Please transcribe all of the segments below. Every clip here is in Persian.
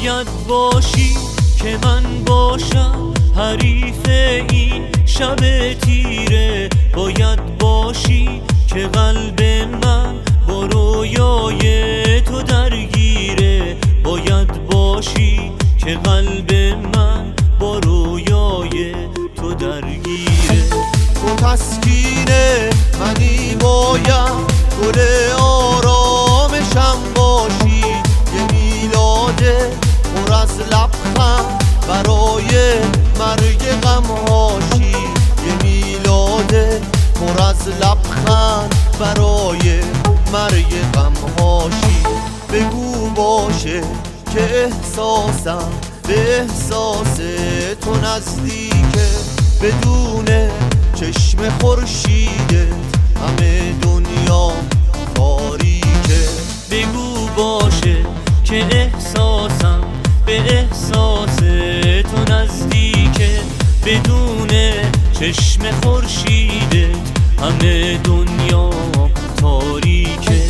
باید باشی که من باشم حریف این شب تیره. باید باشی که قلب من با رویای تو درگیره. باید باشی که قلب من با رویای تو درگیره. تو تسکین منی، باید گل آرامشم باشی. یه میلاد پر از لبخند برای مرگ غمهاشی. یه میلاد پر از لبخند برای مرگ غمهاشی. بگو باشه که احساسم به احساس تو نزدیکه. بدون چشم خورشیدت همه دنیا تاریکه. بگو باشه که احساسم به احساس تو نزدیکه. بدون چشم خورشیدت همه دنیا تاریکه.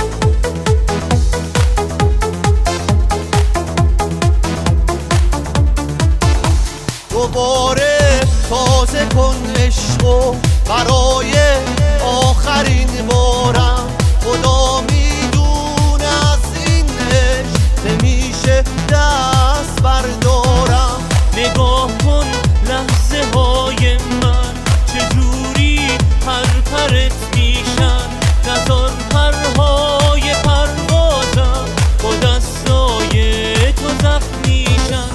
دوباره تازه کن عشقو برای آخرین بارم. خدا میدونه از این عشق نمیشه دست بردارم. نگاه کن لحظه های من چجوری پرپرت میشن. نزار پرهای پروازم با دستای تو زخمیشن.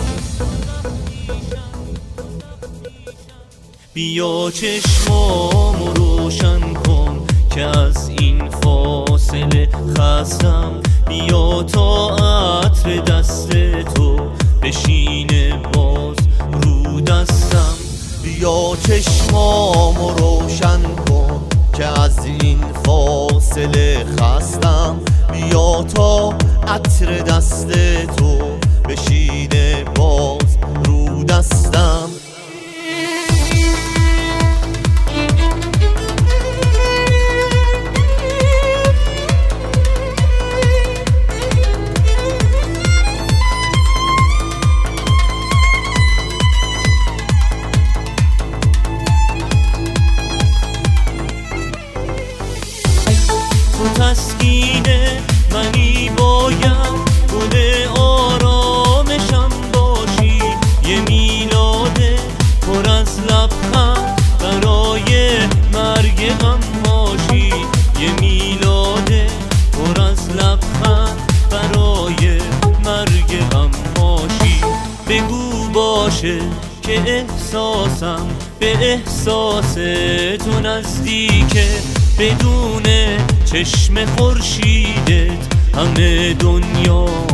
بیا چشمامو روشن کن که از این فاصله خستم. بیا تا عطر دست تو بشینه باز رو دستم. بیا چشمامو روشن کن که از این فاصله خستم. بیا تا عطر دست تو بشینه باز رو دستم. تو تسکین منی، باید گل آرامشم باشی. یه میلاد پر از لبخند برای مرگ غمهاشی. یه میلاد پر از لبخند برای مرگ غمهاشی. بگو باشه که احساسم به احساس تو نزدیکه. بدون چشم خورشیدت همه دنیا